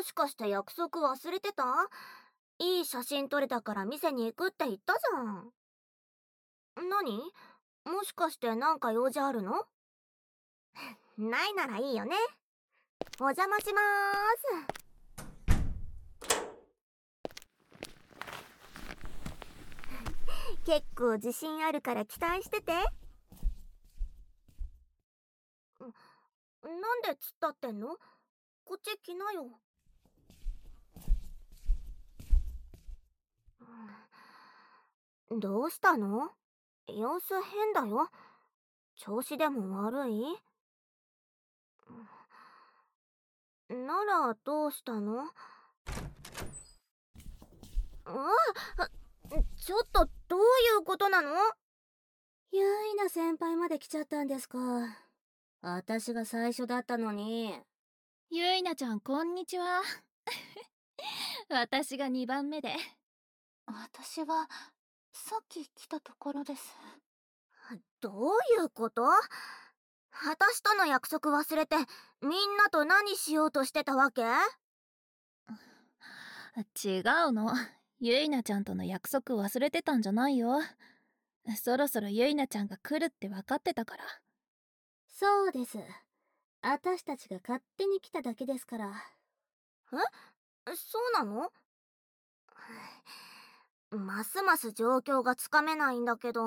もしかして約束忘れてた？いい写真撮れたから店に行くって言ったじゃん。何？もしかしてなんか用事あるの？ないならいいよね。お邪魔しまーす。結構自信あるから期待してて。なんで突っ立ってんの？こっち来なよ。どうしたの？様子変だよ。調子でも悪い？ならどうしたの？ちょっとどういうことなの？ ゆいな先輩まで来ちゃったんですか。私が最初だったのに。 ゆいなちゃんこんにちは。私が2番目で。 私はさっき来たところです。 どういうこと？私との約束忘れてみんなと何しようとしてたわけ？ 違うの。ゆいなちゃんとの約束忘れてたんじゃないよ。そろそろゆいなちゃんが来るって分かってたから。 そうです。私たちが勝手に来ただけですから。 そうなの？ますます状況がつかめないんだけど。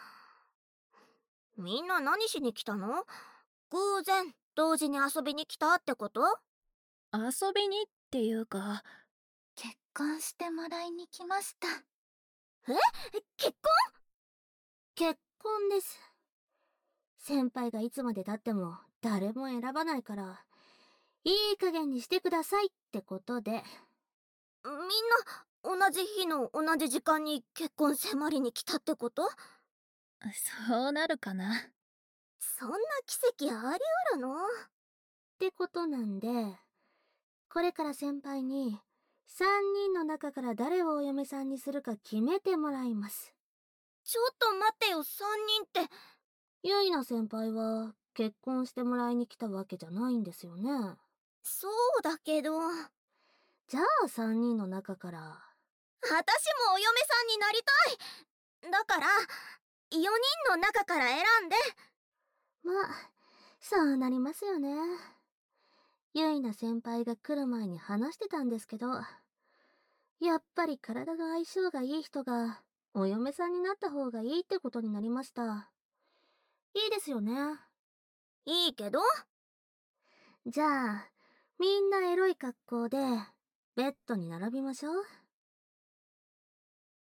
みんな何しに来たの？偶然同時に遊びに来たってこと？ 遊びにっていうか。 結婚してもらいに来ました。 結結婚です。先輩がいつまで経っても誰も選ばないから、いい加減にしてくださいってことで。 婚？みんな同じ日の同じ時間に結婚迫りに来たってこと？ そうなるかな。 そんな奇跡あり得るの？ ってことなんで、これから先輩に3人の中から誰をお嫁さんにするか決めてもらいます。 ちょっと待ってよ、3人って。 ゆいな先輩は結婚してもらいに来たわけじゃないんですよね。 そうだけど、 じゃあ3人の中から。 私もお嫁さんになりたい。だから4人の中から選んで。 まあ、そうなりますよね。ゆいな先輩が来る前に話してたんですけど、やっぱり体の相性がいい人がお嫁さんになった方がいいってことになりました。いいですよね。 いいけど。 じゃあ、みんなエロい格好でベッドに並びましょう。